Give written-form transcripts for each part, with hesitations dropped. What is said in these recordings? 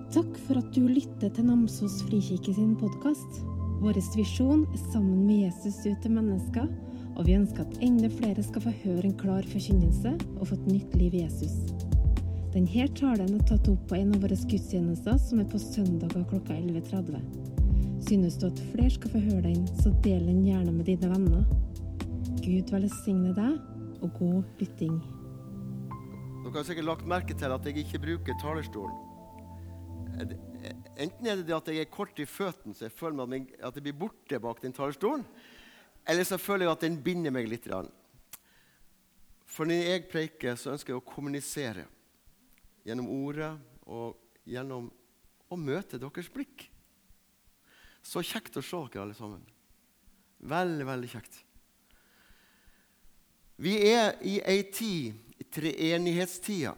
Takk for at du lytter til Namsos Frikirke sin podcast. Vår visjon sammen med Jesus ut til mennesker, og vi ønsker at enda flere skal få høre en klar forkynnelse og få et nytt liv i Jesus. Denne talen tatt opp på en av våre gudstjenester som på søndager klokka 11:30. Synes du at flere skal få høre den, så del den gjerne med dine venner. Gud velsigne deg, og god lytting. Dere har sikkert lagt merke til at jeg ikke bruker talerstolen. Enten det at jeg kort I føtten, så jeg føler meg at jeg blir borte bak den talerstolen, eller så føler jeg at den binder meg litt. For når jeg preker, så ønsker jeg å kommunisere gjennom ordet og gjennom å møte deres blikk. Så kjekt å se dere alle sammen. Veldig, veldig kjekt. Vi I en tid, treenighetstida,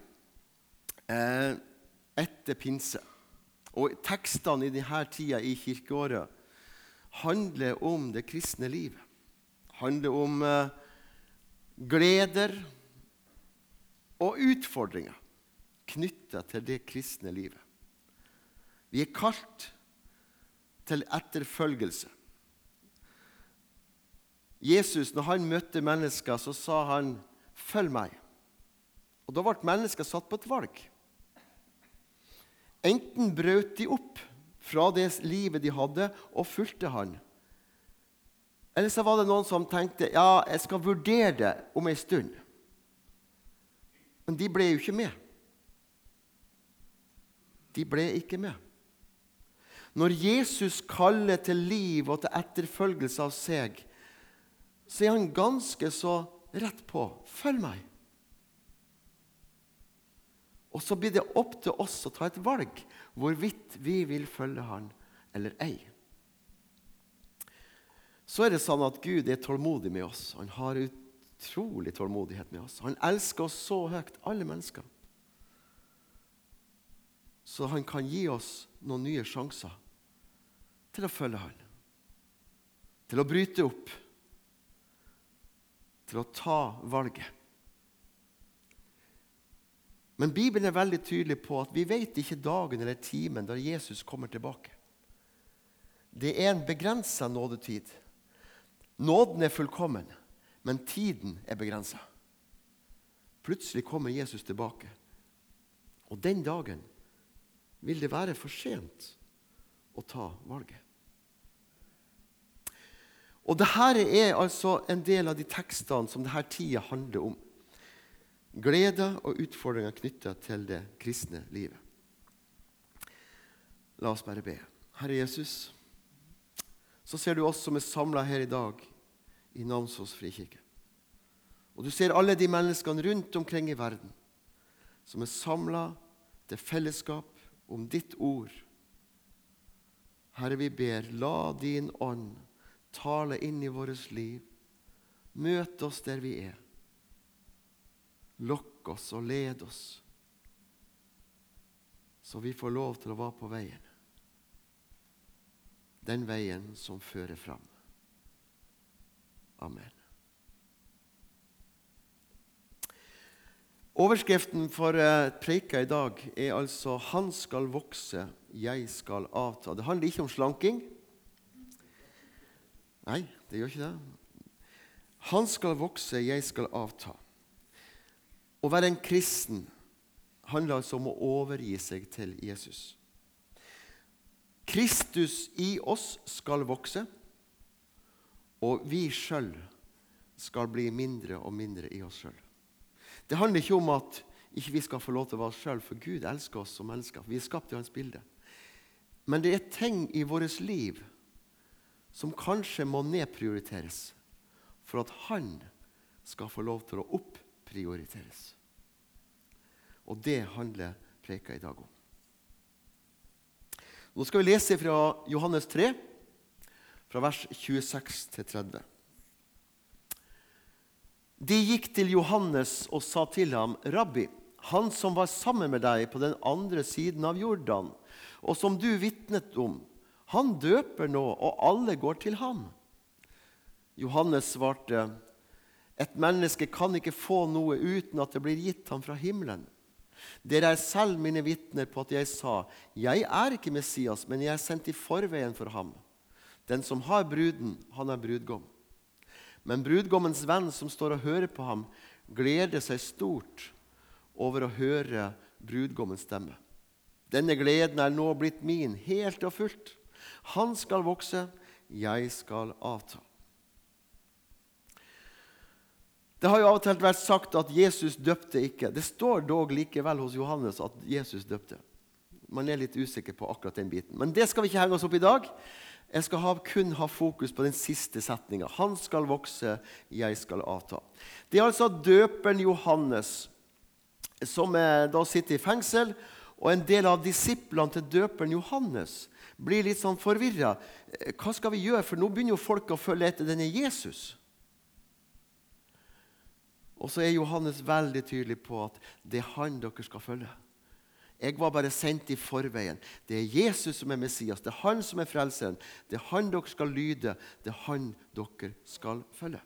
etter pinse. Og tekstene I denne tida I kirkeåret handler om det kristne livet. Handler om gleder og utfordringer knyttet til det kristne livet. Vi kalt til etterfølgelse. Jesus, når han møtte mennesker, så sa han, følg meg. Og da ble mennesker satt på et valg. Enten brøt de opp fra det livet de hadde og fulgte han. Eller så var det noen som tenkte, ja, jeg skal vurdere det om en stund. Men de ble jo ikke med. De ble ikke med. Når Jesus kaller til liv og til etterfølgelse av seg, så han ganske så rett på, følg meg. Og så blir det opp til oss å ta et valg, hvorvidt vi vil følge han eller ei. Så det sånn at Gud tålmodig med oss. Han har utrolig tålmodighet med oss. Han elsker oss så høyt, alle mennesker. Så han kan gi oss noen nye sjanser til å følge han. Til å bryte opp. Til å ta valget. Men Bibelen veldig tydelig på at vi vet ikke dagen eller timen da Jesus kommer tilbake. Det en begrenset nådetid. Nåden fullkommen, men tiden begrenset. Plutselig kommer Jesus tilbake. Og den dagen vil det være for sent å ta valget. Og dette altså en del av de tekstene som denne tida handler om. Glede og utfordringer knyttet til det kristne livet. La oss bare be. Herre Jesus, så ser du oss som samlet her I dag I Namsos Frikirke. Og du ser alle de menneskene rundt omkring I verden som samlet til fellesskap om ditt ord. Herre, vi ber, la din ånd tale inn I vårt liv. Møt oss der vi Lokk oss og led oss, så vi får lov til å være på veien. Den veien som fører fram. Amen. Overskriften for preka I dag altså «Han skal vokse, jeg skal avta». Det handler ikke om slanking. Nei, det gjør ikke det. Han skal vokse, jeg skal avta. Å være en kristen handler altså om å overgi seg til Jesus. Kristus I oss skal vokse, og vi selv skal bli mindre og mindre I oss selv. Det handler ikke om at ikke vi skal få lov til å være oss selv, for Gud elsker oss som mennesker. Vi skapt I hans bilde. Men det ting I vårt liv som kanskje må nedprioriteres for at han skal få lov til å prioriteres. Og det handler preka I dag om. Nå skal vi lese fra Johannes 3, fra vers 26 til 30. De gikk til Johannes og sa til ham, Rabbi, han som var sammen med deg på den andre siden av Jordan, og som du vittnet om, han døper nå, og alle går til ham. Johannes svarte, et menneske kan ikke få noe uten at det blir gitt ham fra himmelen. Dere er selv mine vitner på at jeg sa, jeg er ikke Messias, men jeg er sendt i forveien for ham. Den som har bruden, han er brudgom. Men brudgommens venn som står og hører på ham, gleder seg stort over å høre brudgommens stemme. Denne gleden er nå blitt min, helt og fullt. Han skal vokse, jeg skal avta. Det har jo av og til vært sagt at Jesus døpte ikke. Det står dog likevel hos Johannes at Jesus døpte. Man er litt usikker på akkurat den biten. Men det skal vi ikke henge oss opp i dag. Jeg skal kun ha fokus på den siste setningen. Han skal vokse, jeg skal avta. Det er altså døperen Johannes som da sitter i fengsel, og en del av disiplene til døperen Johannes blir litt sånn forvirret. Hva skal vi gjøre? For nå begynner jo folk å følge etter denne Jesus. Og så er Johannes veldig tydelig på at det er han dere skal følge. Jeg var bare sendt i forveien. Det er Jesus som er Messias. Det er han som er frelseren. Det er han dere skal lyde. Det er han dere skal følge.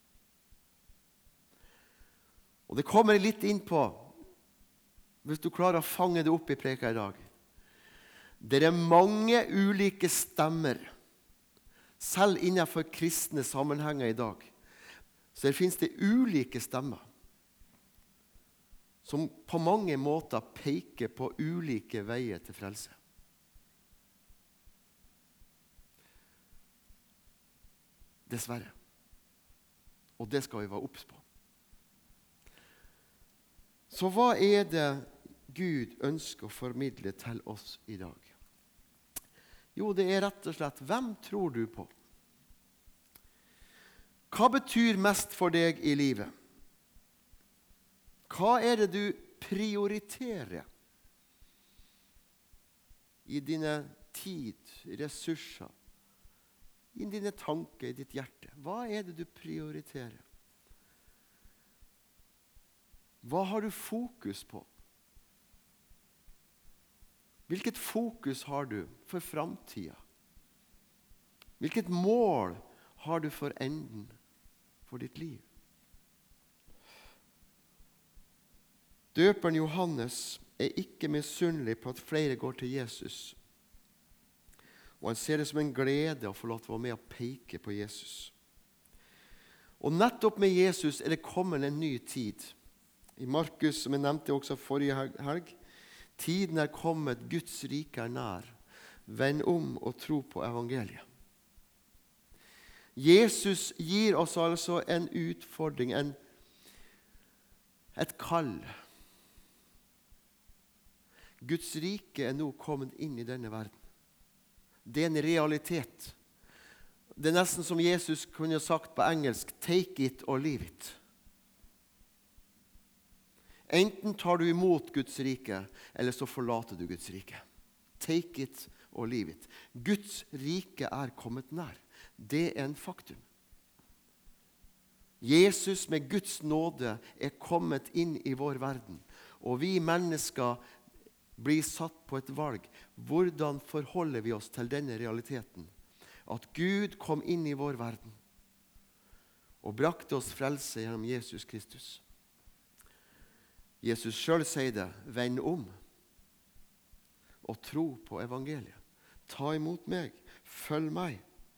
Og det kommer litt inn på, hvis du klarer å fange det opp i preka i dag. Det er mange ulike stemmer, selv innenfor kristne sammenhenger i dag. Så det finnes det ulike stemmer som på mange måter peker på ulike veier til frelse. Dessverre. Og det skal vi være obs på. Så hva er det Gud ønsker å formidle til oss i dag? Jo, det er rett og slett, hvem tror du på? Hva betyr mest for deg i livet? Hva er det du prioriterer i dine tid, ressurser, i dine tanker, i ditt hjerte? Hva er det du prioriterer? Hva har du fokus på? Hvilket fokus har du for framtiden? Hvilket mål har du for enden for ditt liv? Døperen Johannes er ikke misunnelig på at flere går til Jesus. Og han ser det som en glede å få lov til å være med og peke på Jesus. Og nettopp med Jesus er det kommet en ny tid. I Markus, som jeg nevnte også forrige helg, tiden er kommet, Guds rike er nær. Vend om og tro på evangeliet. Jesus gir oss altså en utfordring, et kall. Guds rike er nå kommet inn i denne verden. Det er en realitet. Det er nesten som Jesus kunne sagt på engelsk, take it or leave it. Enten tar du imot Guds rike, eller så forlater du Guds rike. Take it or leave it. Guds rike er kommet nær. Det er en faktum. Jesus med Guds nåde er kommet inn i vår verden, og vi mennesker blir satt på et valg. Hvordan forholder vi oss til denne realiteten? At Gud kom inn i vår verden og brakte oss frelse gjennom Jesus Kristus. Jesus selv sier det, vend om og tro på evangeliet. Ta imot meg, følg meg.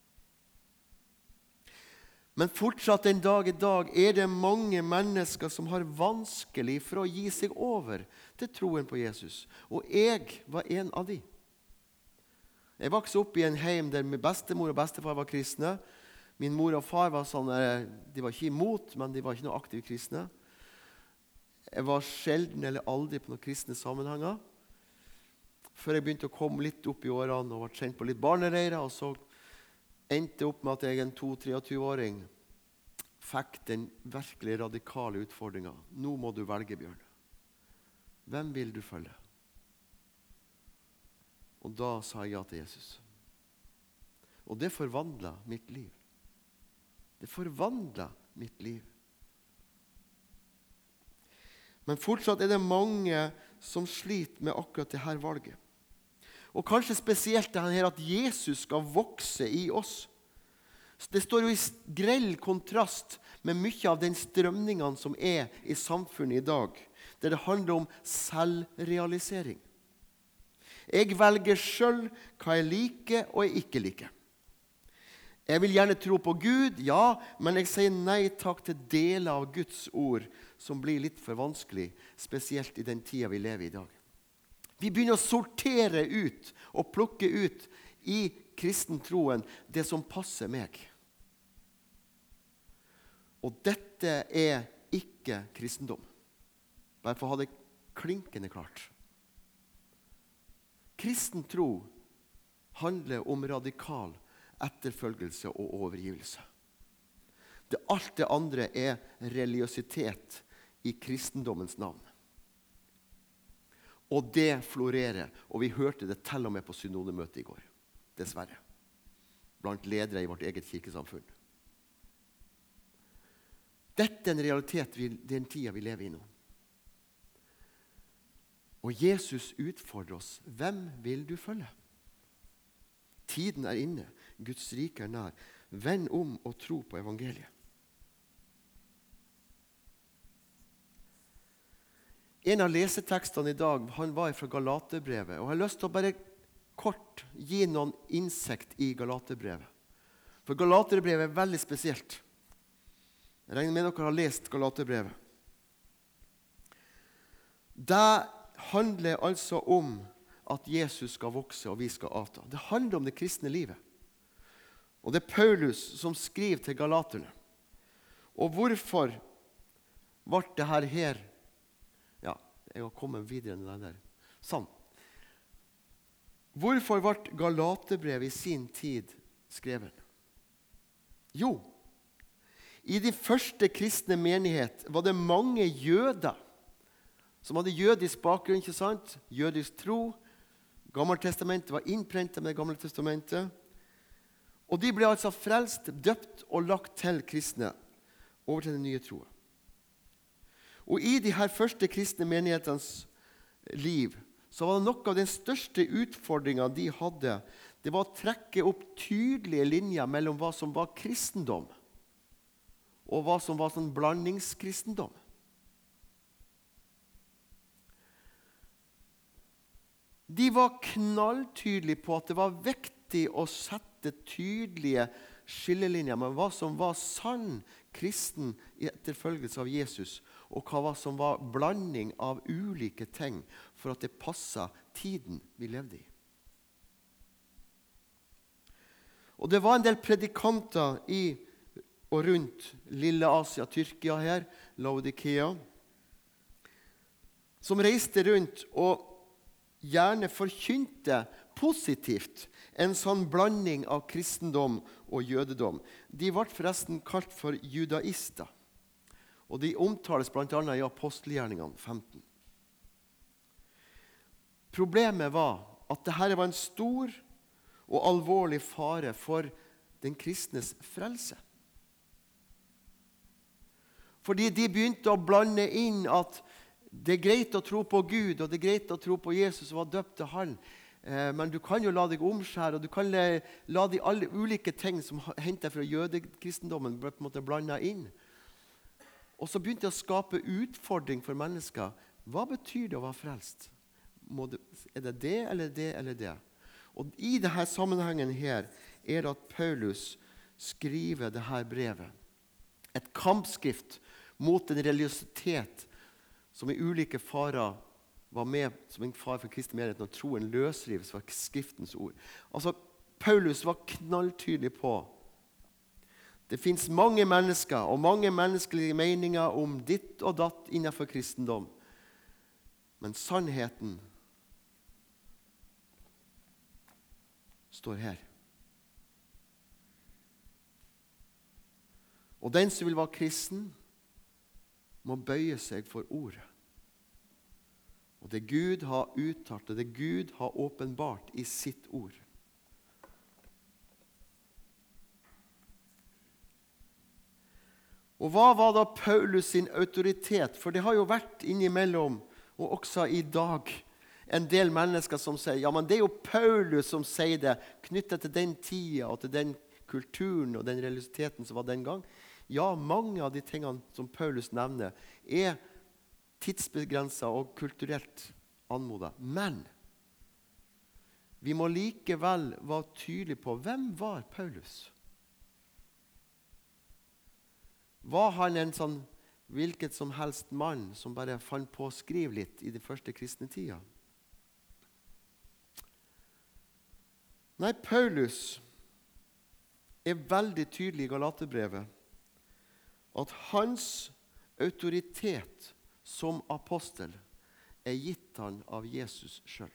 Men fortsatt en dag i dag er det mange mennesker som har vanskelig for å gi seg over til troen på Jesus. Og jeg var en av de. Jeg vokste opp i en heim der min bestemor og bestefar var kristne. Min mor og far var sånn, de var ikke imot, men de var ikke noe aktive kristne. Jeg var sjelden eller aldri på noen kristne sammenhenger. Før jeg begynte å komme litt opp i årene og ble kjent på litt barnereirer, og så endte opp med at jeg en 22-23-åring fikk den virkelig radikale utfordringen. Nå må du velge, Bjørn. Hvem vil du følge? Og da sa jeg ja til Jesus. Og det forvandlet mitt liv. Det forvandlet mitt liv. Men fortsatt er det mange som sliter med akkurat dette valget. Og kanskje spesielt det her at Jesus skal vokse i oss. Det står jo i grell kontrast med mye av den strømningene som er i samfunnet i dag. der det handler om selvrealisering. Jeg velger selv hva jeg liker og jeg ikke liker. Jeg vil gjerne tro på Gud, ja, men jeg sier nei takk til deler av Guds ord som blir litt for vanskelig, spesielt i den tiden vi lever i dag. Vi begynner å sortere ut og plukke ut i kristentroen det som passer meg. Og dette er ikke kristendom. Bare for å ha det klinkende klart. Kristen tro handler om radikal etterfølgelse og overgivelse. Alt det andre er religiøsitet i kristendommens navn. Og det florerer, og vi hørte det til og med på synodemøtet i går, dessverre, blant ledere i vårt eget kirkesamfunn. Dette er en realitet i den tiden vi lever i nå. Og Jesus utfordrer oss. Hvem vil du følge? Tiden er inne. Guds rike er nær. Vend om og tro på evangeliet. En av lesetekstene i dag, han var fra Galaterbrevet. Og jeg har lyst til å bare kort gi noen innsikt i Galaterbrevet. For Galaterbrevet er veldig spesielt. Jeg regner med dere har lest Galaterbrevet. Det handler altså om at Jesus skal vokse og vi skal avta. Det handler om det kristne livet. Og det er Paulus som skriver til galaterne. Og hvorfor ble det her? Ja, jeg har kommet videre enn det der. Sånn. Hvorfor ble Galaterbrevet i sin tid skrevet? Jo, i de første kristne menighet var det mange jøder som hadde jødisk bakgrunn, ikke sant? Jødisk tro. Gammeltestamentet var innprentet med det gamle testamentet. Og de ble altså frelst, døpt og lagt til kristne over til den nye troen. Og i de her første kristne menighetens liv, så var det noe av den største utfordringen de hadde, det var å trekke opp tydelige linjer mellom hva som var kristendom, og hva som var sånn blandingskristendom. De var knalltydelige på at det var viktig å sette tydelige skillelinjer med hva som var sann kristen i etterfølgelse av Jesus, og hva som var blanding av ulike ting for at det passet tiden vi levde i. Og det var en del predikanter i og rundt lille Asia, Tyrkia her, Laodikea, som reiste rundt og gjerne forkynte positivt en sånn blanding av kristendom og jødedom. De ble forresten kalt for judaister, og de omtales blant annet i apostelgjerningene 15. Problemet var at dette var en stor og alvorlig fare for den kristnes frelse. Fordi de begynte å blande inn at det er greit å tro på Gud, og det er greit å tro på Jesus og være døpt til han. Men du kan jo la deg omskjære, og du kan la de alle ulike ting som henter fra jødekristendommen på en måte blande inn. Og så begynte det å skape utfordring for mennesker. Hva betyr det å være frelst? Er det det, eller det, eller det? Og i denne sammenhengen her er det at Paulus skriver dette brevet. Et kampskrift mot en religiøsitet som i ulike farer var med som en far for kristne menigheter, og troen løsrives fra skriftens ord. Altså, Paulus var knalltydelig på det finnes mange mennesker og mange menneskelige meninger om ditt og datt innenfor kristendom. Men sannheten står her. Og den som vil være kristen, må bøye seg for ordet. Og det Gud har uttalt, og det Gud har åpenbart i sitt ord. Og hva var da Paulus sin autoritet? For det har jo vært innimellom, og også i dag, en del mennesker som sier, ja, men det er jo Paulus som sier det, knyttet til den tida og til den kulturen og den religiøsiteten som var den gang. Ja, mange av de tingene som Paulus nevner, er tidsbegrenset og kulturelt anmodet. Men vi må likevel være tydelige på hvem var Paulus? Var han en sånn hvilket som helst mann som bare fant på å skrive litt i de første kristne tida? Nei, Paulus er veldig tydelig i Galaterbrevet at hans autoritet som apostel er gitt han av Jesus selv.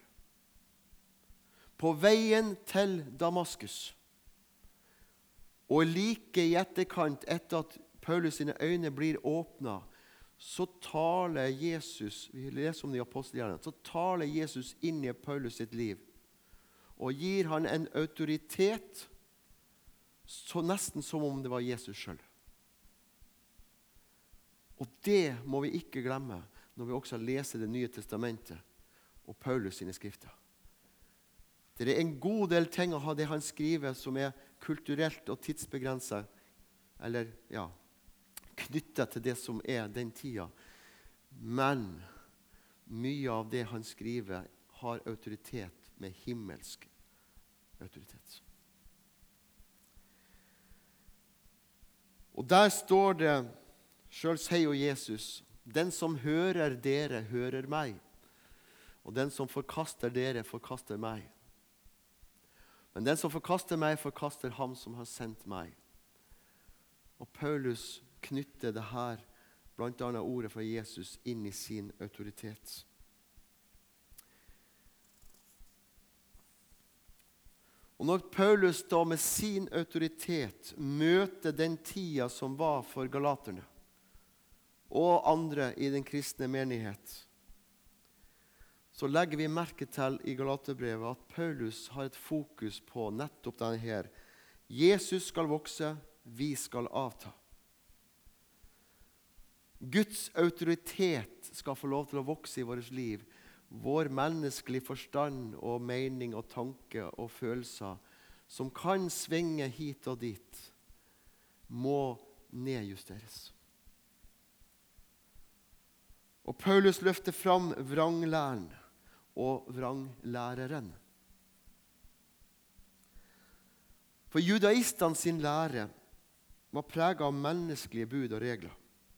På veien til Damaskus, og like i etterkant etter at Paulus sine øyne blir åpnet, så taler Jesus, vi leser om det i apostelgjerningene, så taler Jesus inn i Paulus sitt liv, og gir han en autoritet, så nesten som om det var Jesus selv. Og det må vi ikke glemme når vi også leser Det nye testamentet og Paulus sine skrifter. Det er en god del ting å ha det han skriver som er kulturelt og tidsbegrenset, eller ja, knyttet til det som er den tida. Men mye av det han skriver har autoritet med himmelsk autoritet. Og der står det, selv sier jo Jesus, den som hører dere, hører meg. Og den som forkaster dere, forkaster meg. Men den som forkaster meg, forkaster ham som har sendt meg. Og Paulus knytter det her, blant annet ordet fra Jesus, inn i sin autoritet. Og når Paulus da med sin autoritet møter den tida som var for galaterne, og andre i den kristne menighet, så legger vi merke til i Galaterbrevet at Paulus har et fokus på nettopp denne her. Jesus skal vokse, vi skal avta. Guds autoritet skal få lov til å vokse i vårt liv. Vår menneskelige forstand og mening og tanke og følelser som kan svinge hit og dit, må nedjusteres. Og Paulus løfter fram vranglæren og vranglæreren. For judaistene sin lære var preget av menneskelige bud og regler.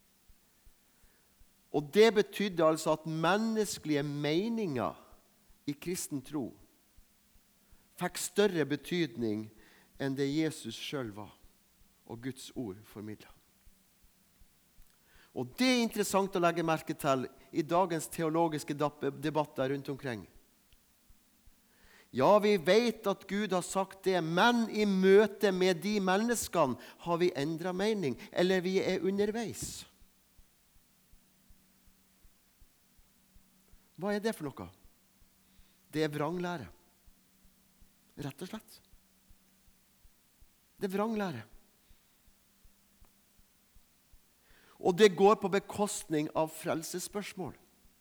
Og det betydde altså at menneskelige meninger i kristen tro fikk større betydning enn det Jesus selv var, og Guds ord formidlet. Og det er interessant å legge merke til i dagens teologiske debatter rundt omkring. Ja, vi vet at Gud har sagt det, men i møte med de menneskene har vi endret mening, eller vi er underveis. Hva er det for noe? Det er vranglære. Rett og slett. Det er vranglære. Og det går på bekostning av frelsesspørsmål.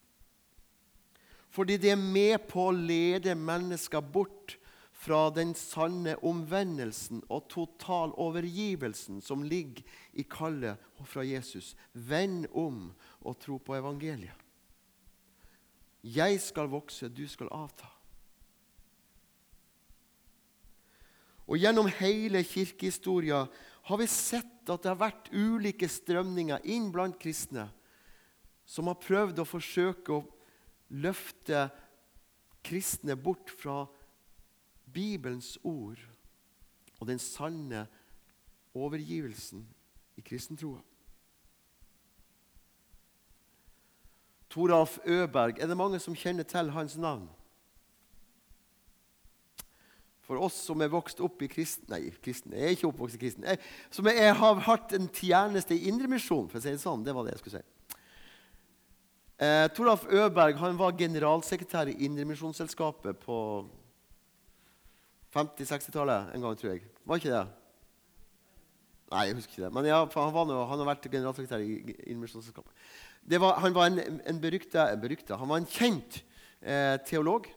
Fordi det er med på å lede mennesker bort fra den sanne omvendelsen og total overgivelsen som ligger i kallet fra Jesus. Vend om og tro på evangeliet. Jeg skal vokse, du skal avta. Og gjennom hele kirkehistorien har vi sett at det har vært ulike strømninger inn blant kristne som har prøvd å forsøke å løfte kristne bort fra Bibelens ord og den sanne overgivelsen i kristentroa. Toralf Øberg, er det mange som kjenner til hans navn? For oss som er vokst opp i kristen, jeg er ikke oppvokst i kristen, som jeg har hatt en tjeneste i Indremisjon, for å si det sånn, det var det jeg skulle si. Toralf Øberg, han var generalsekretær i Indremisjonsselskapet på 50-60-tallet en gang, tror jeg. Var ikke det? Nei, jeg husker ikke det. Men ja, han har vært generalsekretær i Indremisjonsselskapet. Han var en beryktet, han var en kjent teolog,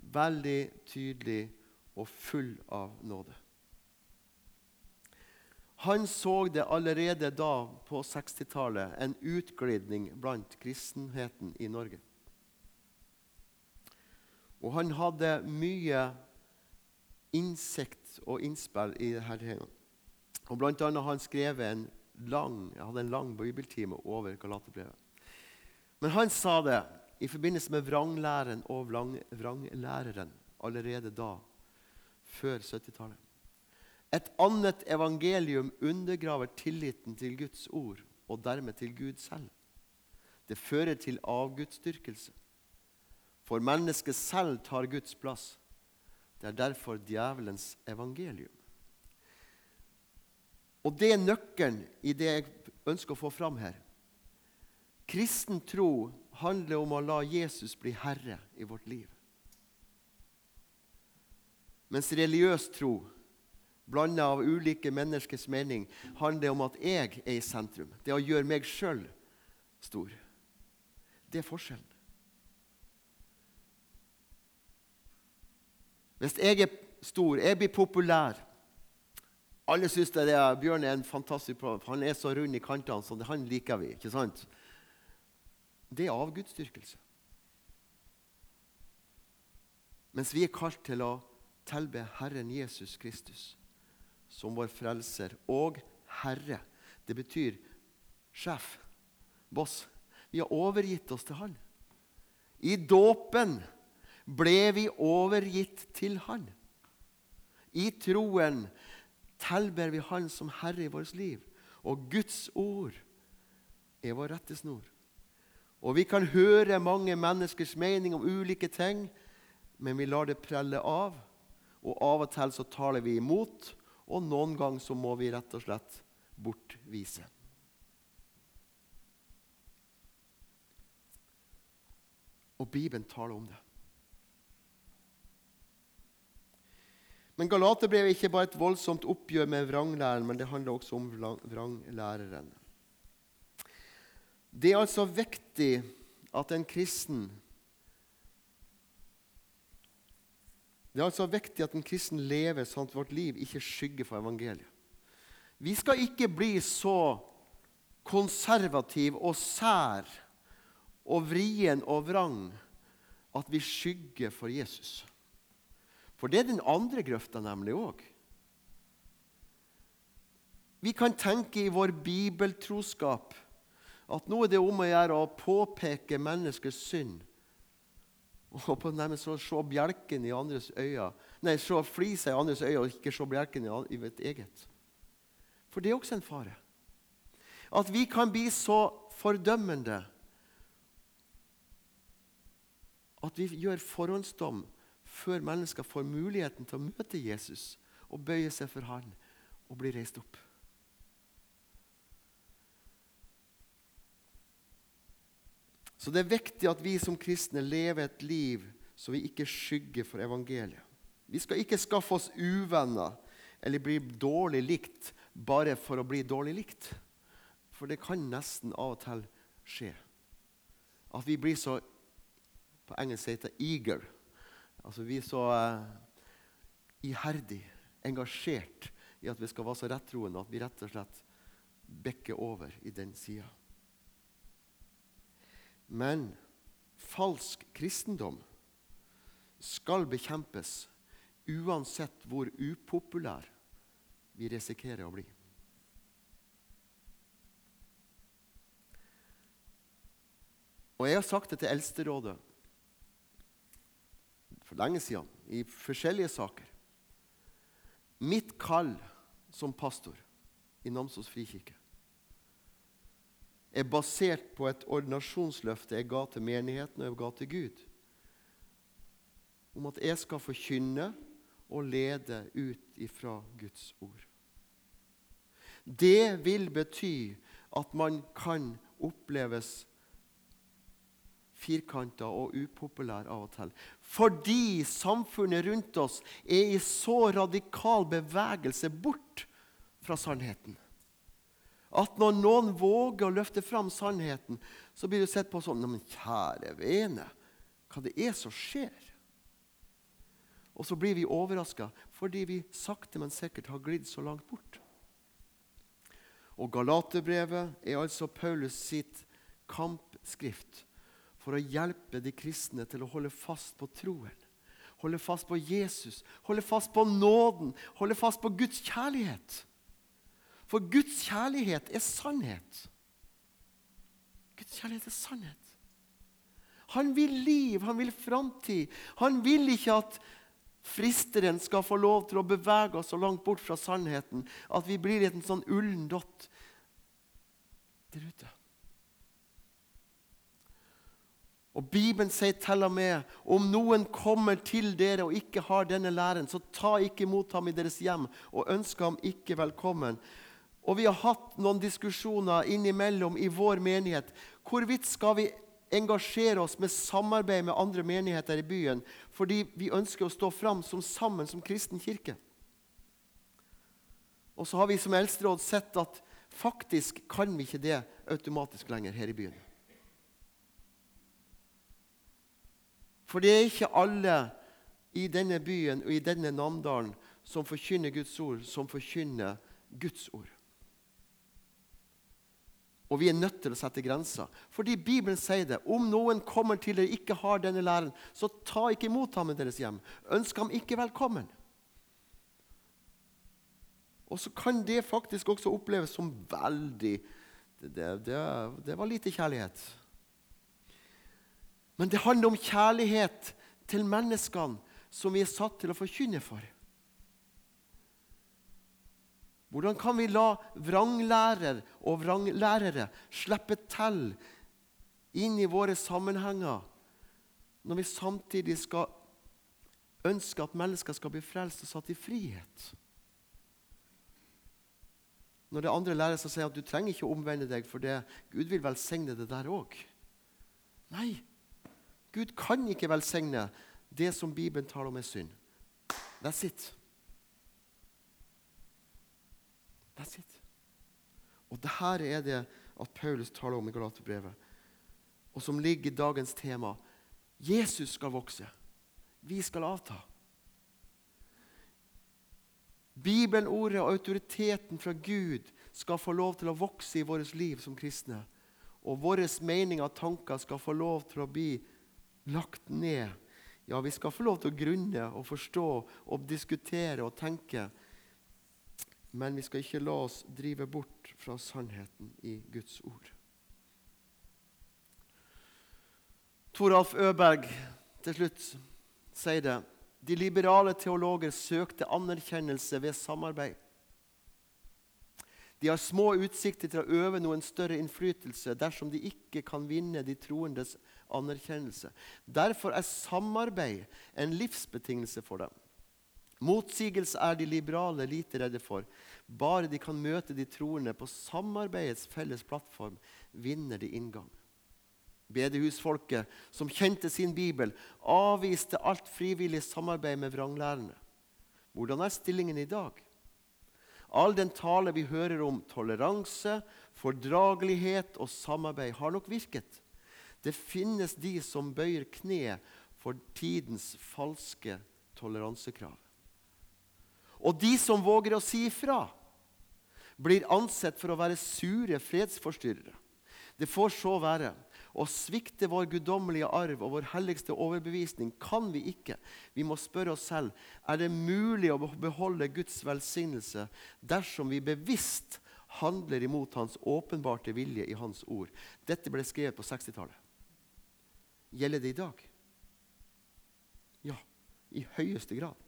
veldig tydelig og full av nåde. Han så det allerede da på 60-tallet, en utglidning blant kristenheten i Norge. Og han hadde mye innsikt og innspill i dette. Og blant annet han skrev hadde en lang bibeltime over Galaterbrevet. Men han sa det i forbindelse med vranglæren og vranglæreren allerede da, før 70-tallet. Et annet evangelium undergraver tilliten til Guds ord, og dermed til Gud selv. Det fører til avgudsdyrkelse. For mennesket selv tar Guds plass. Det er derfor djevelens evangelium. Og det er nøkkelen i det jeg ønsker å få fram her. Kristen tro handler om å la Jesus bli herre i vårt liv. Mens religiøs tro, blandet av ulike menneskers mening, handler om at jeg er i sentrum. Det å gjøre meg selv stor. Det er forskjellen. Hvis jeg er stor, jeg blir populær. Alle synes det Bjørn er en fantastisk program. Han er så rund i kantene, så han liker vi, ikke sant? Det er avgudsdyrkelse. Mens vi er kalt til å tilbe Herren Jesus Kristus som vår frelser og Herre. Det betyr sjef, boss. Vi har overgitt oss til han. I dåpen ble vi overgitt til han. I troen tilber vi han som Herre i vårt liv. Og Guds ord er vår rettesnor. Og vi kan høre mange menneskers mening om ulike ting, men vi lar det prelle av. Og av og til så taler vi imot, og noen ganger så må vi rett og slett bortvise. Og Bibelen taler om det. Men Galaterbrevet er ikke bare et voldsomt oppgjør med vranglæren, men det handler også om vranglæreren. Det er altså viktig at en kristen lever sånn at vårt liv ikke skygger for evangeliet. Vi skal ikke bli så konservativ og sær og vrien og vrang at vi skygger for Jesus. For det er den andre grøfta nemlig også. Vi kan tenke i vår bibeltroskap at nå er det om å gjøre å påpeke menneskers synd, og på nærmest så se bjelken i andres øyne, se flisa i andres øyne, og ikke se bjelken i vårt eget. For det er også en fare. At vi kan bli så fordømmende at vi gjør forhåndsdom før mennesker får muligheten til å møte Jesus og bøye seg for han og bli reist opp. Så det er viktig at vi som kristne lever et liv så vi ikke skygger for evangeliet. Vi skal ikke skaffe oss uvenner eller bli dårlig likt bare for å bli dårlig likt. For det kan nesten av og til skje. At vi blir så, på engelsk heter det eager. Altså vi er så iherdig, engasjert i at vi skal være så rettroende at vi rett og slett bekker over i den siden. Men falsk kristendom skal bekjempes uansett hvor upopulær vi risikerer å bli. Og jeg har sagt det til Eldsterådet for lenge siden, i forskjellige saker. Mitt kall som pastor i Namsos Frikirke er basert på et ordinasjonsløfte jeg ga til menigheten og jeg ga til Gud, om at jeg skal forkynne og lede ut ifra Guds ord. Det vil bety at man kan oppleves firkantet og upopulær av og til. Fordi samfunnet rundt oss er i så radikal bevegelse bort fra sannheten. At når noen våger å løfte fram sannheten, så blir det sett på sånn, men kjære vene, hva det er som skjer? Og så blir vi overrasket, fordi vi sakte, men sikkert har glidd så langt bort. Og Galaterbrevet altså Paulus sitt kampskrift for å hjelpe de kristne til å holde fast på troen. Holde fast på Jesus, holde fast på nåden, holde fast på Guds kjærlighet. For Guds kjærlighet sannhet. Guds kjærlighet sannhet. Han vil liv, han vil framtid. Han vil ikke at fristeren skal få lov til å bevege oss så langt bort fra sannheten at vi blir en sånn ullen dott der ute. Og Bibelen sier til og med, om noen kommer til dere og ikke har denne læren, så ta ikke imot ham i deres hjem og ønsk ham ikke velkommen. Og vi har hatt noen diskusjoner innimellom i vår menighet. Hvorvidt skal vi engasjere oss med samarbeid med andre menigheter i byen, fordi vi ønsker å stå fram sammen som kristen kirke. Og så har vi som eldsteråd sett at faktisk kan vi ikke det automatisk lenger her i byen. For det ikke alle i denne byen og i denne Namdalen som forkynner Guds ord, som forkynner Guds ord. Og vi nødt til å sette grenser. Fordi Bibelen sier det, om noen kommer til dere ikke har denne læren, så ta ikke imot ham i deres hjem. Ønsk ham ikke velkommen. Og så kan det faktisk også oppleves som veldig, det var lite kjærlighet. Men det handler om kjærlighet til menneskene som vi satt til å forkynne for. Hvordan kan vi la vranglærer og vranglærere slippe til inn i våre sammenhenger når vi samtidig skal ønske at mennesker skal bli frelst og satt i frihet? Når det andre lærer seg å si at du trenger ikke å omvende deg for det, Gud vil velsigne det der også. Nei, Gud kan ikke velsigne det som Bibelen taler om synd. That's it. That's it. Og det her det at Paulus taler om i Galaterbrevet, og som ligger i dagens tema. Jesus skal vokse. Vi skal avta. Bibelen, ordet og autoriteten fra Gud skal få lov til å vokse i vårt liv som kristne. Og våre meninger og tanker skal få lov til å bli lagt ned. Ja, vi skal få lov til å grunne og forstå og diskutere og tenke. Men vi skal ikke la oss drive bort fra sannheten i Guds ord. Toralf Øberg til slutt sier det. De liberale teologer søkte anerkjennelse ved samarbeid. De har små utsikter til å øve noen større innflytelse dersom de ikke kan vinne de troendes anerkjennelse. Derfor samarbeid en livsbetingelse for dem. Motsigelse de liberale lite redde for. Bare de kan møte de troende på samarbeidets felles plattform, vinner de inngang. Bedehusfolket, som kjente sin Bibel, avviste alt frivillig samarbeid med vranglærerne. Hvordan stillingen i dag? All den tale vi hører om toleranse, fordragelighet og samarbeid har nok virket. Det finnes de som bøyer kne for tidens falske toleransekrav. Og de som våger å si ifra, blir ansett for å være sure fredsforstyrrere. Det får så være. Å svikte vår guddommelige arv og vår helligste overbevisning kan vi ikke. Vi må spørre oss selv, det mulig å beholde Guds velsignelse dersom vi bevisst handler imot hans åpenbarte vilje i hans ord? Dette ble skrevet på 60-tallet. Gjelder det i dag? Ja, i høyeste grad.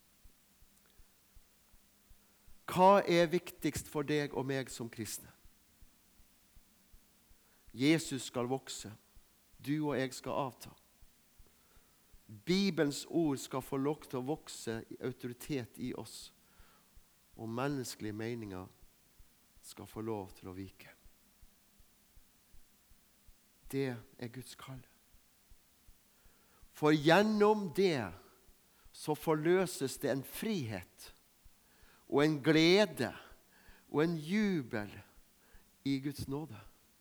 Hva viktigst for deg og meg som kristne? Jesus skal vokse. Du og jeg skal avta. Bibelens ord skal få lov til å vokse i autoritet i oss. Og menneskelige meninger skal få lov til å vike. Det Guds kall. For gjennom det så forløses det en frihet og en glede og en jubel i Guds nåde.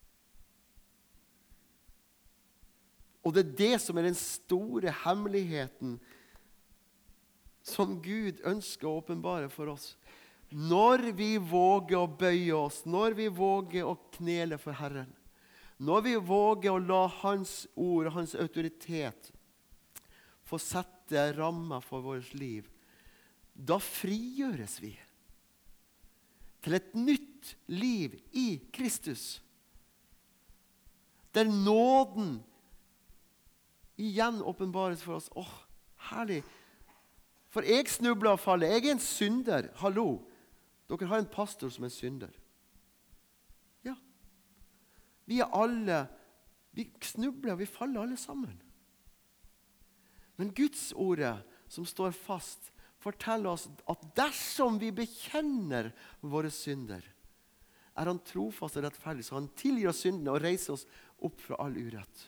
Og det det som den store hemmeligheten som Gud ønsker å åpenbare for oss. Når vi våger å bøye oss, når vi våger å knele for Herren, når vi våger å la Hans ord, Hans autoritet få sette rammer for vårt liv, da frigjøres vi til et nytt liv i Kristus. Der nåden igjen åpenbares for oss. Herlig. For jeg snubler og faller. Jeg en synder. Hallo. Dere har en pastor som en synder. Ja. Vi alle, vi snubler og vi faller alle sammen. Men Guds ordet som står fast, forteller oss at dersom vi bekjenner våre synder, han trofast og rettferdig, så han tilgir oss syndene og reiser oss opp fra all urett.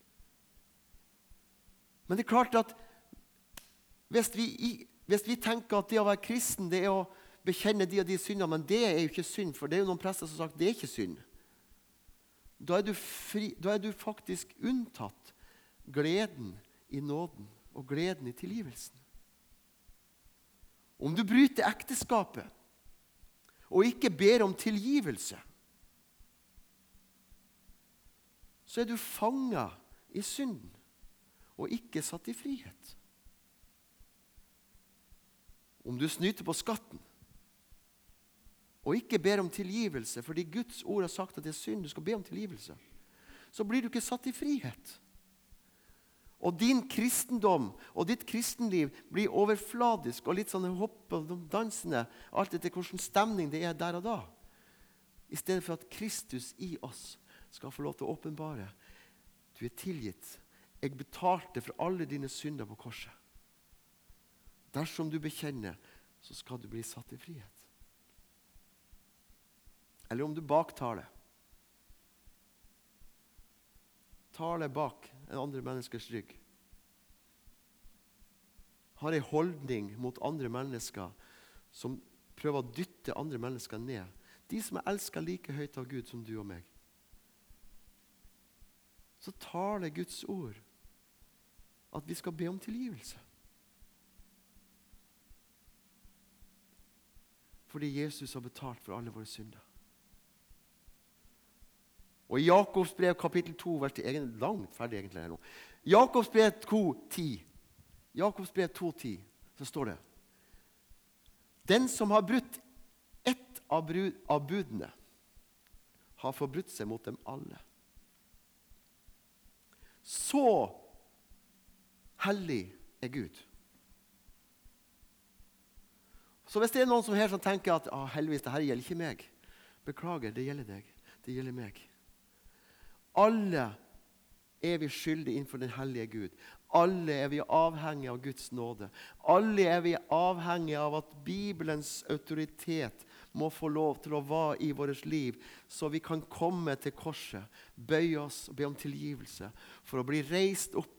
Men det er klart at hvis vi tenker at det å være kristen, det er å bekjenne de og de syndene, men det er jo ikke synd, for det er jo noen prester som har sagt det er ikke synd. Da er du faktisk unntatt gleden i nåden og gleden i tilgivelsen. Om du bryter ekteskapet og ikke ber om tilgivelse, så er du fanget i synden og ikke satt i frihet. Om du snyter på skatten og ikke ber om tilgivelse, fordi Guds ord har sagt at det er synd, du skal be om tilgivelse, så blir du ikke satt i frihet. Og din kristendom og ditt kristenliv blir overfladisk og litt sånn hoppende, dansende, alt etter hvordan stemning det er der og da. I stedet for at Kristus i oss skal få lov til å åpenbare. Du er tilgitt. Jeg betalte for alle dine synder på korset. Dersom du bekjenner, så skal du bli satt i frihet. Eller om du baktaler. Taler bak en andre menneskers rygg. Har en holdning mot andre mennesker som prøver å dytte andre mennesker ned. De som er elsket like høyt av Gud som du og meg. Så taler Guds ord at vi skal be om tilgivelse. Fordi Jesus har betalt for alle våre synder. Og i Jakobs brev kapittel 2, vers 10, langt ferdig egentlig her nå. Jakobs brev 2:10. Jakobs brev 2:10, så står det: Den som har brutt ett av budene, har forbrutt seg mot dem alle. Så hellig er Gud. Så hvis det er noen som her som tenker at heldigvis, det her gjelder ikke meg. Beklager, det gjelder deg. Det gjelder meg. Alle er vi skyldige innenfor den hellige Gud. Alle er vi avhengige av Guds nåde. Alle er vi avhengige av at Bibelens autoritet må få lov til å være i vårt liv, så vi kan komme til korset, bøye oss og be om tilgivelse, for å bli reist opp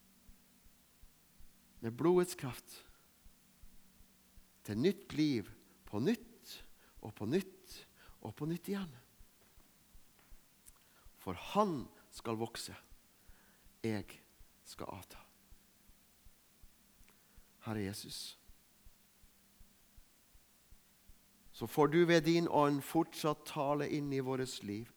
med blodets kraft til nytt liv, på nytt og på nytt og på nytt igjen. For han skal vokse, jeg skal avta. Herre Jesus, så får du ved din ånd fortsatt tale inn i vårt liv.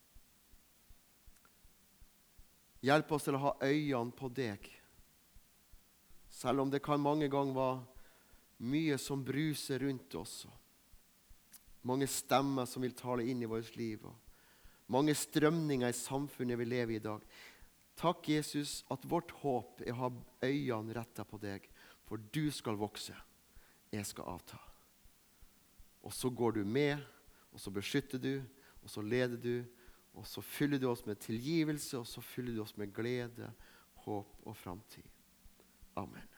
Hjelp oss til å ha øynene på deg, selv om det kan mange ganger være mye som bruser rundt oss, mange stemmer som vil tale inn i vårt liv, og mange strømninger i samfunnet vi lever i dag. Takk, Jesus, at vårt håp er å ha øynene rettet på deg, for du skal vokse, jeg skal avta. Og så går du med, og så beskytter du, og så leder du, og så fyller du oss med tilgivelse, og så fyller du oss med glede, håp og framtid. Amen.